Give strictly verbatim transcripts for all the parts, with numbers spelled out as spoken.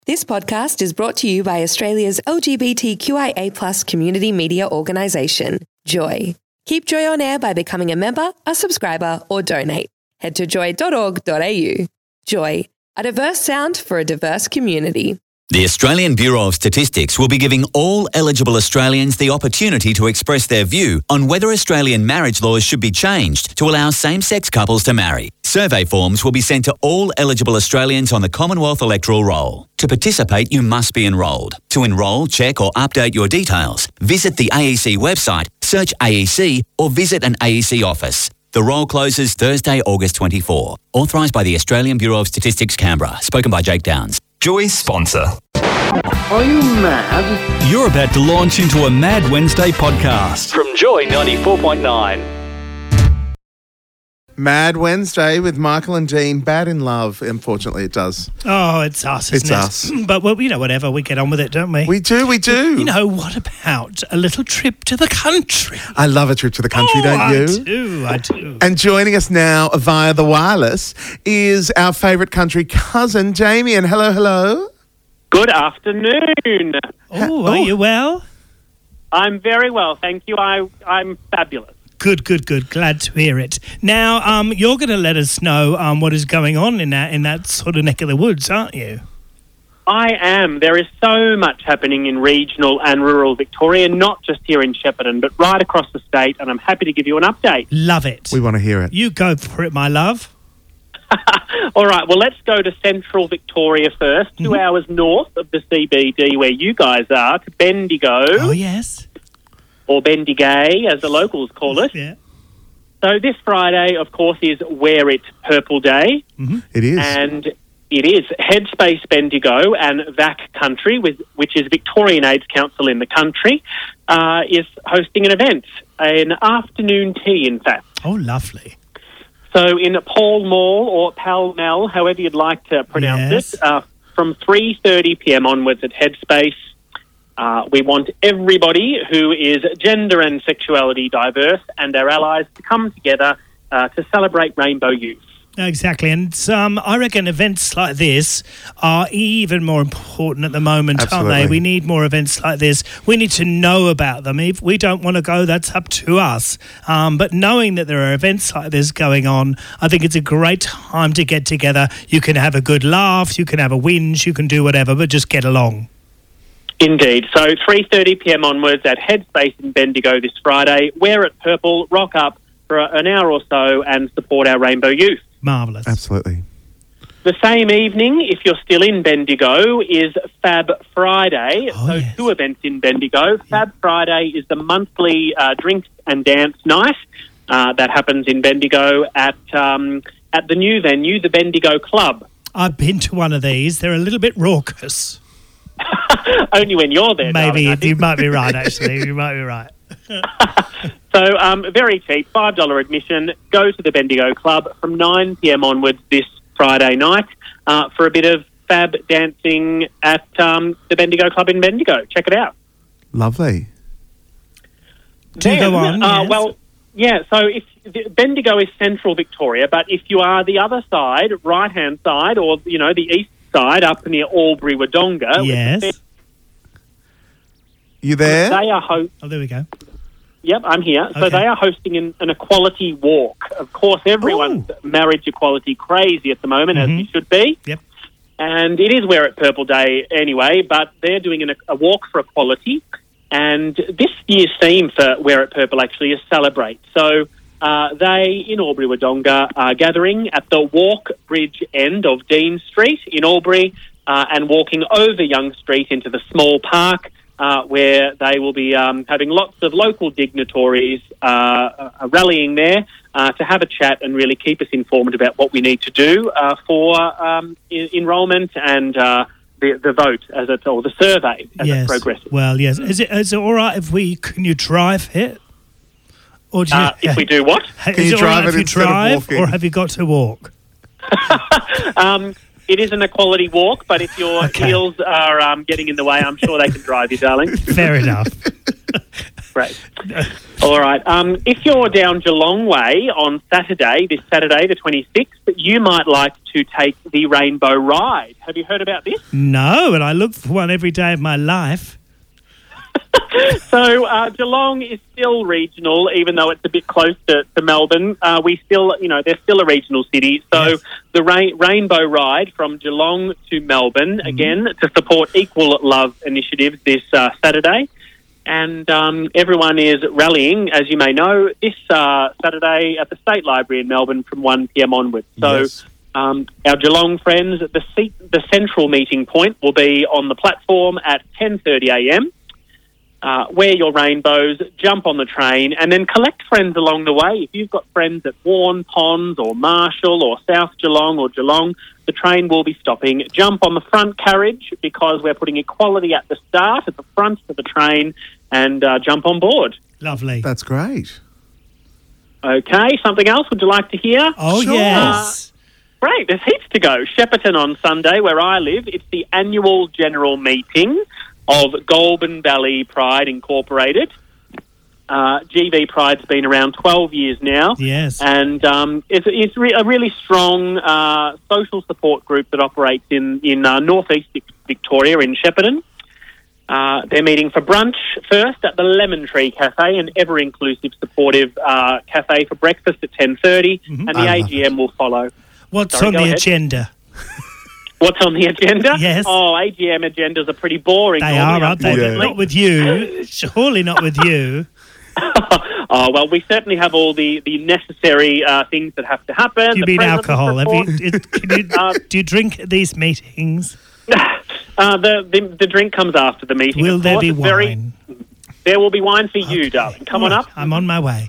This podcast is brought to you by Australia's L G B T Q I A plus community media organisation, Joy. Keep Joy on air by becoming a member, a subscriber, or donate. Head to joy dot org dot a u. Joy, a diverse sound for a diverse community. The Australian Bureau of Statistics will be giving all eligible Australians the opportunity to express their view on whether Australian marriage laws should be changed to allow same-sex couples to marry. Survey forms will be sent to all eligible Australians on the Commonwealth Electoral Roll. To participate, you must be enrolled. To enrol, check or update your details, visit the A E C website, search A E C or visit an A E C office. The roll closes Thursday, August twenty-fourth. Authorised by the Australian Bureau of Statistics, Canberra. Spoken by Jake Downs. Joy sponsor. Are you mad? You're about to launch into a Mad Wednesday podcast from Joy ninety-four point nine. Mad Wednesday with Michael and Dean. Bad in love, unfortunately, it does. Oh, it's us, isn't It's it? us. But, well, you know, whatever, we get on with it, don't we? We do, we do. You know, what about a little trip to the country? I love a trip to the country, oh, don't you? I do, I do. And joining us now via the wireless is our favourite country cousin, Jamie. And hello, hello. Good afternoon. Oh, are oh. you well? I'm very well, thank you. I, I'm fabulous. Good, good, good. Glad to hear it. Now, um, you're going to let us know um, what is going on in that in that sort of neck of the woods, aren't you? I am. There is so much happening in regional and rural Victoria, not just here in Shepparton, but right across the state, and I'm happy to give you an update. Love it. We want to hear it. You go for it, my love. All right, well, let's go to central Victoria first, two Mm-hmm. hours north of the C B D where you guys are, to Bendigo, Oh, yes. or Bendigay, as the locals call it. Yeah. So this Friday, of course, is Wear It Purple Day. It is. And it is Headspace Bendigo and V A C Country, with, which is Victorian AIDS Council in the country, uh, is hosting an event, an afternoon tea, in fact. Oh, lovely. So in Pall Mall, or Pall Mall, however you'd like to pronounce Yes. it, uh, from three thirty p.m. onwards at Headspace, uh, we want everybody who is gender and sexuality diverse and their allies to come together uh, to celebrate rainbow youth. Exactly, and um, I reckon events like this are even more important at the moment, aren't Absolutely. they? We need more events like this. We need to know about them. If we don't want to go, that's up to us. Um, but knowing that there are events like this going on, I think it's a great time to get together. You can have a good laugh, you can have a whinge, you can do whatever, but just get along. Indeed. So three thirty p.m. onwards at Headspace in Bendigo this Friday. Wear it purple, rock up for an hour or so and support our rainbow youth. Marvellous. Absolutely. The same evening, if you're still in Bendigo, is Fab Friday. Oh, so yes. two events in Bendigo. Fab Friday is the monthly uh, drinks and dance night uh, that happens in Bendigo at um, at the new venue, the Bendigo Club. I've been to one of these. They're a little bit raucous. Only when you're there, Maybe darling, I you think. might be right, actually. You might be right. So um, very cheap, five dollars admission. Go to the Bendigo Club from nine p.m. onwards this Friday night uh, for a bit of fab dancing at um, the Bendigo Club in Bendigo. Check it out. Lovely. Do Then, go on, uh, yes. Well, yeah, so if the- Bendigo is central Victoria, but if you are the other side, right-hand side, or, you know, the east side up near Albury, Wodonga, Yes. You there? they are ho- Oh, there we go. Yep, I'm here. So Okay. they are hosting an, an equality walk. Of course, everyone's Ooh. marriage equality crazy at the moment, Mhm. as you should be. Yep. And it is Wear It Purple Day anyway, but they're doing an, a walk for equality. And this year's theme for Wear It Purple actually is Celebrate. So uh, they, in Albury Wodonga, are gathering at the Walk Bridge end of Dean Street in Albury uh, and walking over Young Street into the small park, Uh, where they will be um, having lots of local dignitaries uh, uh, rallying there uh, to have a chat and really keep us informed about what we need to do uh, for um, I- enrolment and uh, the, the vote as it, or the survey as it Yes. progresses. Well, yes. Is it is it all right if we can you drive it? Or do you, Uh, if we do what? is Can you it all drive right it if you instead of drive, walking? or have you got to walk? um, it is an equality walk, but if your Okay. heels are um, getting in the way, I'm sure they can drive you, darling. Fair enough. Great. All right. Um, if you're down Geelong Way on Saturday, this Saturday, the twenty-sixth, you might like to take the Rainbow Ride. Have you heard about this? No, and I look for one every day of my life. So uh, Geelong is still regional, even though it's a bit close to, to Melbourne. Uh, we still, you know, they're still a regional city. So Yes. the Ra- Rainbow Ride from Geelong to Melbourne, Mm-hmm. again, to support Equal Love initiatives this uh, Saturday. And um, everyone is rallying, as you may know, this uh, Saturday at the State Library in Melbourne from one p.m. onwards. So Yes. um, our Geelong friends, the, seat, the central meeting point will be on the platform at ten thirty a.m. Uh, wear your rainbows, jump on the train, and then collect friends along the way. If you've got friends at Warren Ponds or Marshall or South Geelong or Geelong, the train will be stopping. Jump on the front carriage because we're putting equality at the start, at the front of the train, and uh, jump on board. Lovely. That's great. Okay, something else would you like to hear? Oh, Sure. yes. Great, there's heaps to go. Shepparton on Sunday, where I live, it's the annual general meeting of Goulburn Valley Pride Incorporated. Uh, G V Pride's been around twelve years now. Yes. And um, it's, it's re- a really strong uh, social support group that operates in, in uh, northeast Victoria in Shepparton. Uh, they're meeting for brunch first at the Lemon Tree Cafe, an ever-inclusive, supportive uh, cafe for breakfast at ten thirty, and the I A love G M will follow. What's Sorry, on go the ahead. agenda? What's on the agenda? Yes. Oh, A G M agendas are pretty boring. They normally, are, aren't they? unfortunately. Not with you. Surely not with you. Oh, well, we certainly have all the, the necessary uh, things that have to happen. Do you The mean president's alcohol? Have report. you, it, can you, Uh, do you drink at these meetings? uh, the, the the drink comes after the meeting. Will of there course. be It's very- wine? there will be wine for you, darling. Come on Right, up. I'm on my way.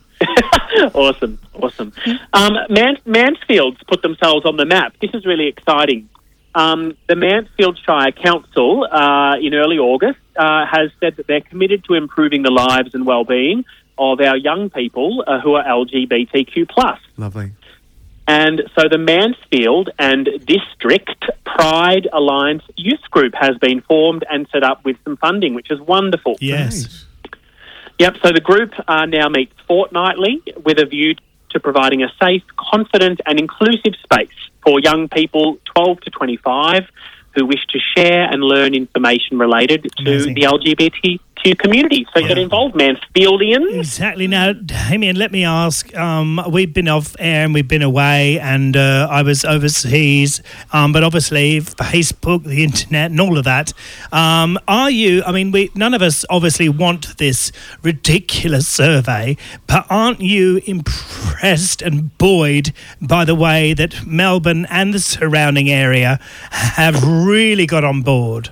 Awesome, awesome. Um, Man- Mansfield's put themselves on the map. This is really exciting. Um, the Mansfield Shire Council, uh, in early August, uh, has said that they're committed to improving the lives and well-being of our young people uh, who are L G B T Q plus. Lovely. And so the Mansfield and District Pride Alliance Youth Group has been formed and set up with some funding, which is wonderful. Yes. Yep, so the group uh, now meets fortnightly with a view to providing a safe, confident and inclusive space for young people twelve to twenty-five who wish to share and learn information related to Amazing. the L G B T Q community. So Yeah. get involved, Mansfieldians. Exactly. Now, Damien, let me ask. Um, we've been off air and we've been away, and uh, I was overseas. Um, but obviously, Facebook, the internet, and all of that. Um, are you? I mean, we none of us obviously want this ridiculous survey, but aren't you impressed and buoyed by the way that Melbourne and the surrounding area have really got on board?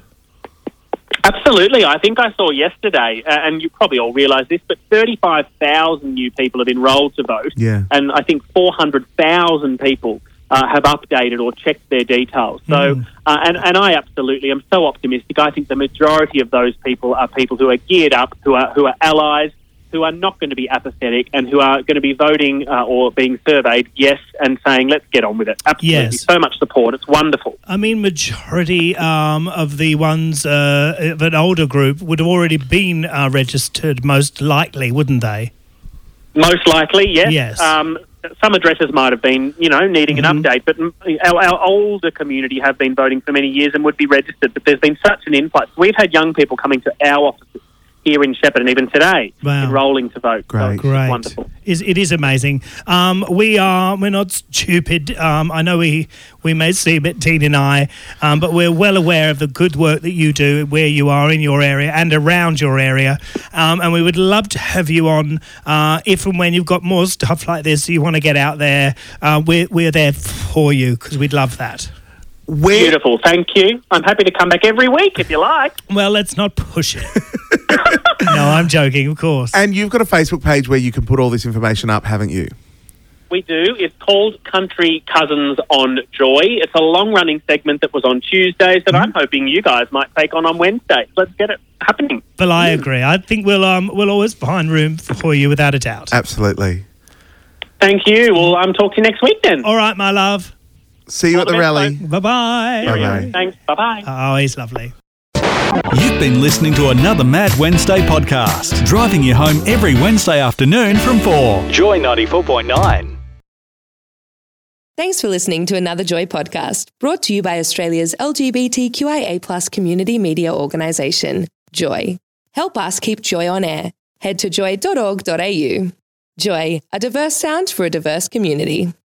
Absolutely. I think I saw yesterday, uh, and you probably all realise this, but thirty-five thousand new people have enrolled to vote. Yeah. And I think four hundred thousand people uh, have updated or checked their details. So, Mm. uh, and, and I absolutely am so optimistic. I think the majority of those people are people who are geared up, who are who are allies, who are not going to be apathetic, and who are going to be voting uh, or being surveyed yes and saying, let's get on with it. Absolutely. Yes. So much support. It's wonderful. I mean, majority um, of the ones uh, of an older group would have already been uh, registered, most likely, wouldn't they? Most likely, yes. Yes. Um, some addresses might have been, you know, needing Mhm. an update, but mm, our, our older community have been voting for many years and would be registered. But there's been such an influx. We've had young people coming to our offices here in Shepparton, even today, Wow. enrolling to vote. So Great. it's Great. wonderful. Is it is amazing. Um, we are we're not stupid. Um, I know we we may seem it, Dean and I, um, but we're well aware of the good work that you do where you are in your area and around your area. Um, and we would love to have you on uh, if and when you've got more stuff like this. You want to get out there. Uh, we're we're there for you because we'd love that. Where, Beautiful. Thank you. I'm happy to come back every week if you like. Well, let's not push it. No, I'm joking, of course. and you've got a Facebook page where you can put all this information up, haven't you? We do. It's called Country Cousins on Joy. It's a long-running segment that was on Tuesdays that I'm hoping you guys might take on on Wednesdays. Let's get it happening. But I agree. I think we'll um we'll always find room for you without a doubt. Absolutely. Thank you. Well, I'm talking to you next week then. All right, my love. See you All at the the best, rally. Bye bye. Bye-bye. Thanks. Bye-bye. Oh, he's lovely. You've been listening to another Mad Wednesday podcast, driving you home every Wednesday afternoon from four. Joy ninety-four point nine. Thanks for listening to another Joy podcast, brought to you by Australia's L G B T Q I A plus community media organisation, Joy. Help us keep Joy on air. Head to joy dot org dot a u. Joy, a diverse sound for a diverse community.